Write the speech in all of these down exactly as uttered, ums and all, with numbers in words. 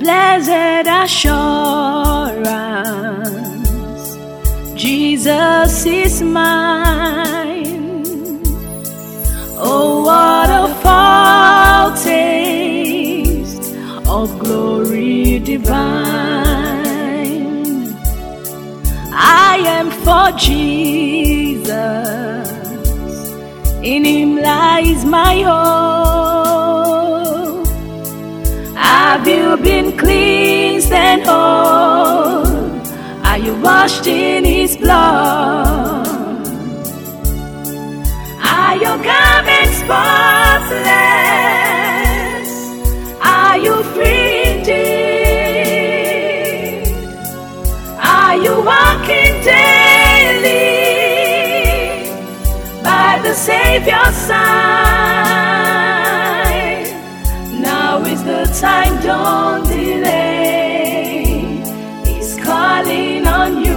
Blessed assurance, Jesus is mine. Oh, what a foretaste of glory divine. I am for Jesus, in Him lies my hope. Have you been cleansed and whole? Are you washed in His blood? Are your garments spotless? Are you free indeed? Are you walking daily by the Savior's side? Now is the time, don't delay. He's calling on you.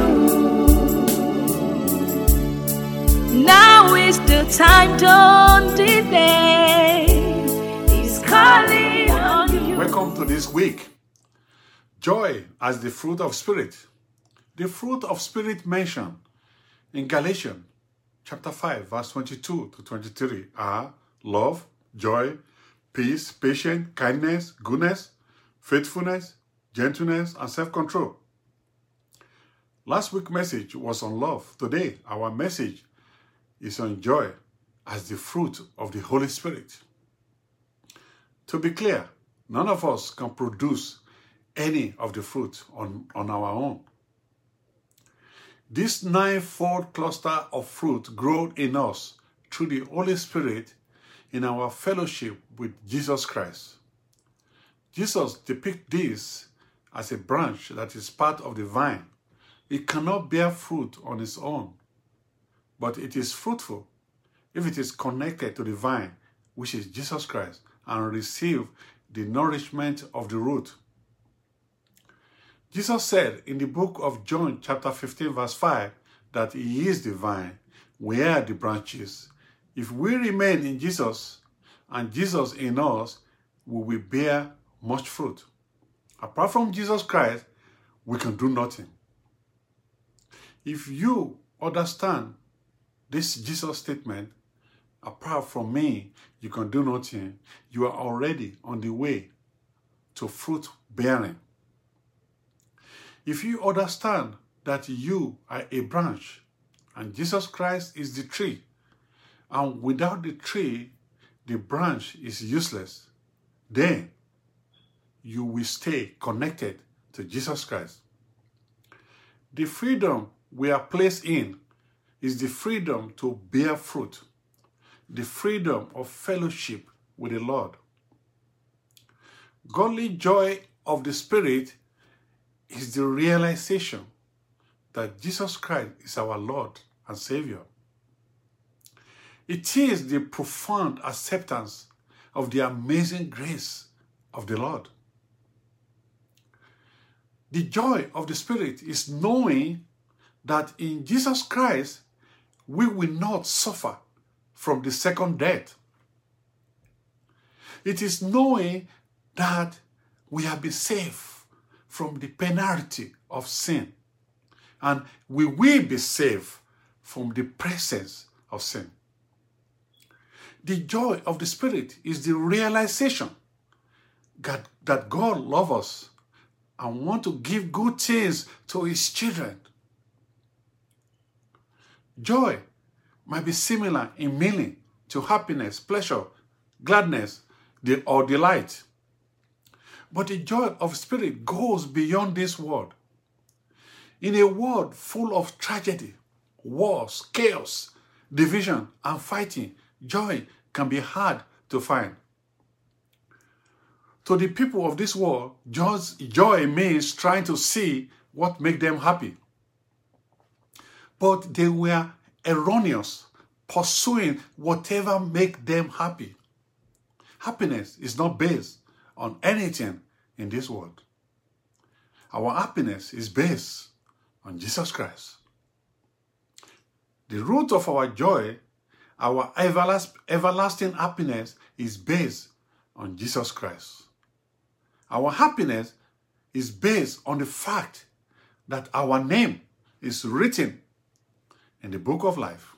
Now is the time, don't delay. He's calling on you. Welcome to this week. Joy as the fruit of spirit. The fruit of spirit mentioned in Galatians chapter five, verse twenty-two to twenty-three are love, joy, peace, patience, kindness, goodness, faithfulness, gentleness, and self-control. Last week's message was on love. Today, our message is on joy as the fruit of the Holy Spirit. To be clear, none of us can produce any of the fruit on, on our own. This ninefold cluster of fruit grown in us through the Holy Spirit in our fellowship with Jesus Christ. Jesus depicts this as a branch that is part of the vine. It cannot bear fruit on its own, but it is fruitful if it is connected to the vine, which is Jesus Christ, and receive the nourishment of the root. Jesus said in the book of John chapter fifteen verse five that He is the vine, we are the branches. If we remain in Jesus and Jesus in us, we will bear much fruit. Apart from Jesus Christ, we can do nothing. If you understand this Jesus statement, apart from me, you can do nothing, you are already on the way to fruit bearing. If you understand that you are a branch and Jesus Christ is the tree, and without the tree, the branch is useless, then you will stay connected to Jesus Christ. The freedom we are placed in is the freedom to bear fruit, the freedom of fellowship with the Lord. Godly joy of the Spirit is the realization that Jesus Christ is our Lord and Savior. It is the profound acceptance of the amazing grace of the Lord. The joy of the Spirit is knowing that in Jesus Christ we will not suffer from the second death. It is knowing that we have been saved from the penalty of sin, and we will be saved from the presence of sin. The joy of the Spirit is the realization that, that God loves us and wants to give good things to His children. Joy might be similar in meaning to happiness, pleasure, gladness, or delight. But the joy of Spirit goes beyond this world. In a world full of tragedy, wars, chaos, division, and fighting, joy can be hard to find. To the people of this world, joy means trying to see what makes them happy. But they were erroneous, pursuing whatever makes them happy. Happiness is not based on anything in this world. Our happiness is based on Jesus Christ. The root of our joy, our everlast- everlasting happiness, is based on Jesus Christ. Our happiness is based on the fact that our name is written in the book of life.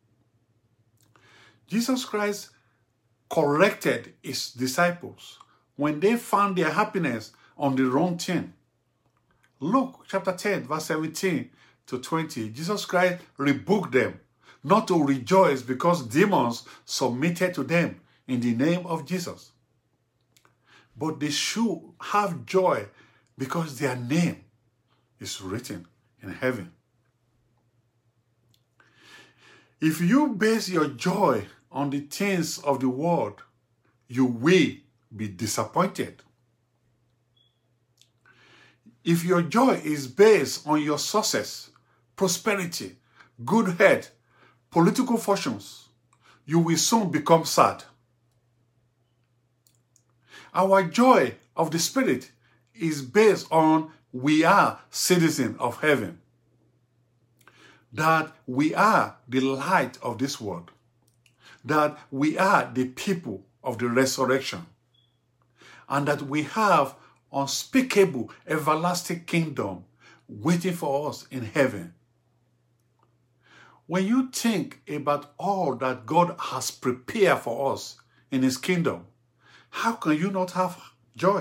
Jesus Christ corrected his disciples when they found their happiness on the wrong thing. Luke chapter ten, verse seventeen to twenty, Jesus Christ rebuked them not to rejoice because demons submitted to them in the name of Jesus. But they should have joy because their name is written in heaven. If you base your joy on the things of the world, you will be disappointed. If your joy is based on your success, prosperity, good health, political fortunes, you will soon become sad. Our joy of the Spirit is based on we are citizens of heaven, that we are the light of this world, that we are the people of the resurrection, and that we have unspeakable everlasting kingdom waiting for us in heaven. When you think about all that God has prepared for us in his kingdom, how can you not have joy?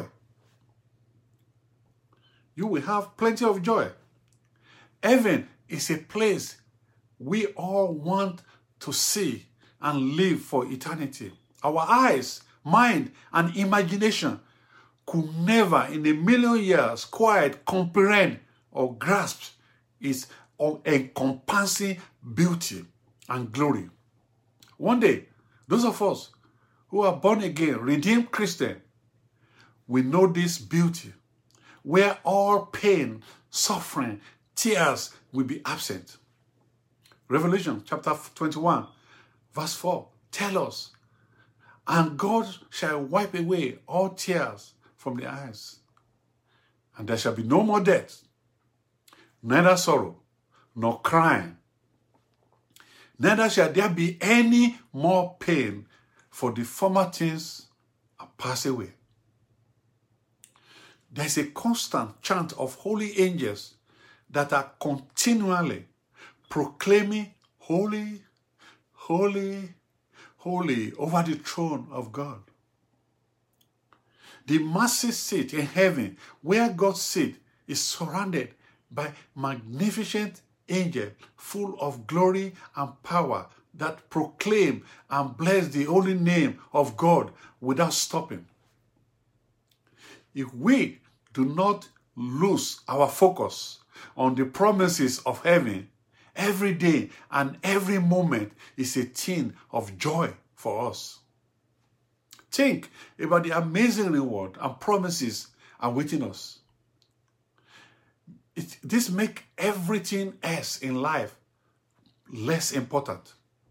You will have plenty of joy. Heaven is a place we all want to see and live for eternity. Our eyes, mind, and imagination could never in a million years quite comprehend or grasp its encompassing beauty and glory. One day, those of us who are born again, redeemed Christian, we know this beauty, where all pain, suffering, tears will be absent. Revelation chapter twenty-one, verse four, tell us, and God shall wipe away all tears from the eyes, and there shall be no more death, neither sorrow, nor crying, neither shall there be any more pain, for the former things are passed away. There's a constant chant of holy angels that are continually proclaiming holy, holy, holy over the throne of God. The massive seat in heaven where God's seat is surrounded by magnificent angels full of glory and power that proclaim and bless the holy name of God without stopping. If we do not lose our focus on the promises of heaven, every day and every moment is a thing of joy for us. Think about the amazing reward and promises awaiting us. It, this makes everything else in life less important.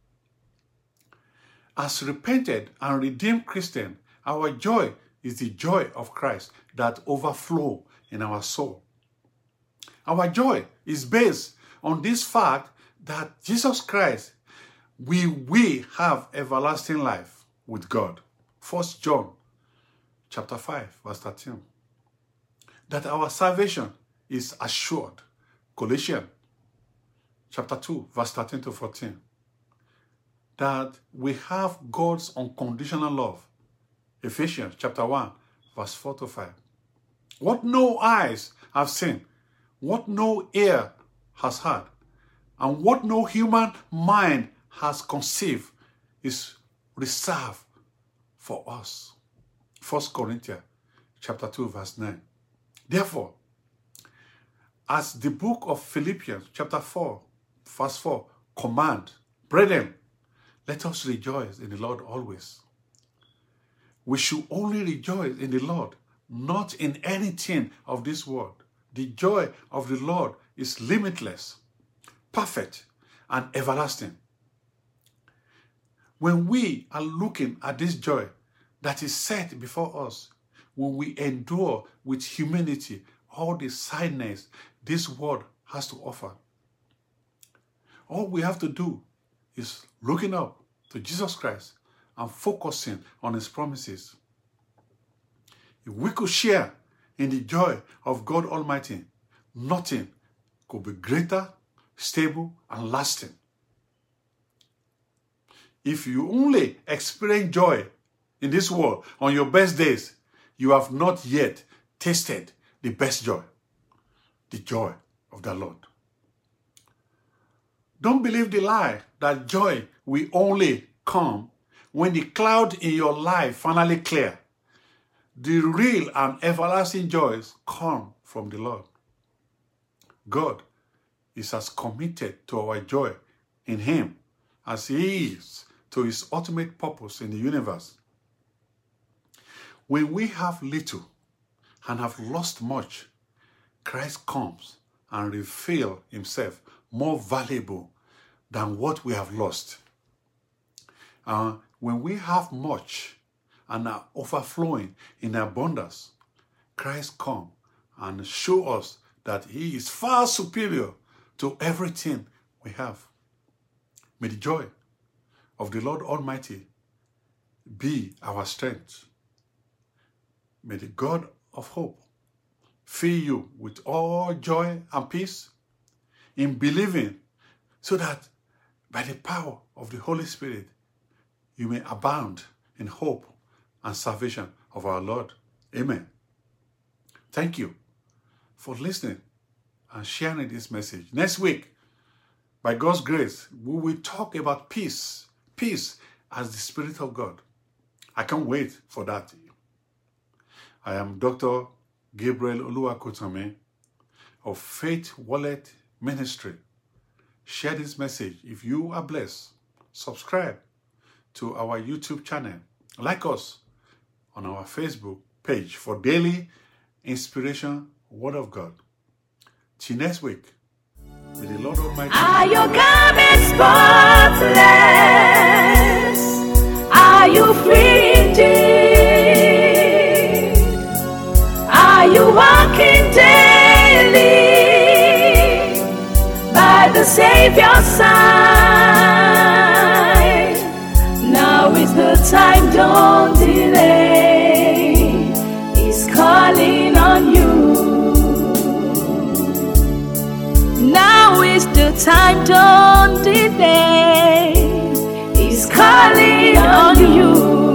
As repented and redeemed Christian, our joy is the joy of Christ that overflows in our soul. Our joy is based on this fact that Jesus Christ, we will have everlasting life with God. First John chapter five, verse thirteen. That our salvation is assured. Colossians chapter two, verse thirteen to fourteen. That we have God's unconditional love. Ephesians chapter one, verse four to five. What no eyes have seen, what no ear has heard, and what no human mind has conceived is reserved for us. First Corinthians chapter two, verse nine. Therefore, as the book of Philippians chapter four, verse four command, brethren, let us rejoice in the Lord always. We should only rejoice in the Lord, not in anything of this world. The joy of the Lord is limitless, perfect, and everlasting. When we are looking at this joy that is set before us, when we endure with humility all the sadness this world has to offer, all we have to do is looking up to Jesus Christ and focusing on his promises. If we could share in the joy of God Almighty, nothing could be greater, stable, and lasting. If you only experience joy in this world on your best days, you have not yet tasted the best joy, the joy of the Lord. Don't believe the lie that joy will only come when the cloud in your life finally clear. The real and everlasting joys come from the Lord. God is as committed to our joy in Him as He is to His ultimate purpose in the universe. When we have little and have lost much, Christ comes and reveals Himself more valuable than what we have lost. Uh, when we have much and are overflowing in abundance, Christ comes and shows us that He is far superior to everything we have. May the joy of the Lord Almighty be our strength. May the God of hope fill you with all joy and peace in believing, so that by the power of the Holy Spirit, you may abound in hope and salvation of our Lord. Amen. Thank you for listening and sharing this message. Next week, by God's grace, we will talk about peace. Peace as the Spirit of God. I can't wait for that. I am Doctor Gabriel Oluwakotame of Faith Wallet Ministry. Share this message if you are blessed. Subscribe to our YouTube channel. Like us on our Facebook page for daily inspiration, Word of God. Till next week, may the Lord Almighty. Are your garments spotless? Are you free indeed? Are you walking daily by the Savior's side? Now is the time, don't delay. He's calling on you. Now is the time, don't delay. He's calling on you.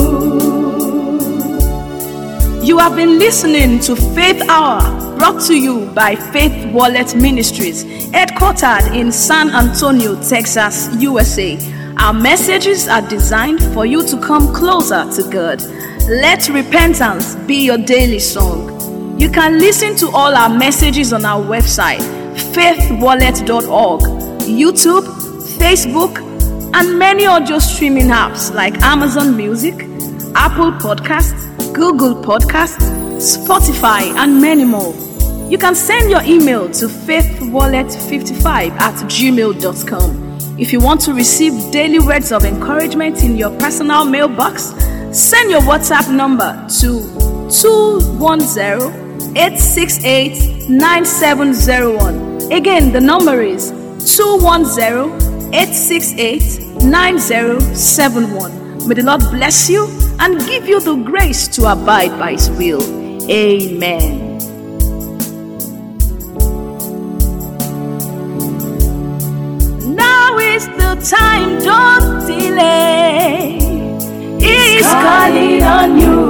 You have been listening to Faith Hour, brought to you by Faith Wallet Ministries, headquartered in San Antonio, Texas, U S A. Our messages are designed for you to come closer to God. Let repentance be your daily song. You can listen to all our messages on our website, faith wallet dot org, YouTube, Facebook, and many audio streaming apps like Amazon Music, Apple Podcasts, Google Podcasts, Spotify, and many more. You can send your email to faith wallet fifty-five at gmail dot com. If you want to receive daily words of encouragement in your personal mailbox, send your WhatsApp number to two one zero, eight six eight, nine seven zero one. Again, the number is two one zero, eight six eight, nine zero seven one. May the Lord bless you and give you the grace to abide by His will. Amen. Now is the time, don't delay. He is calling on you.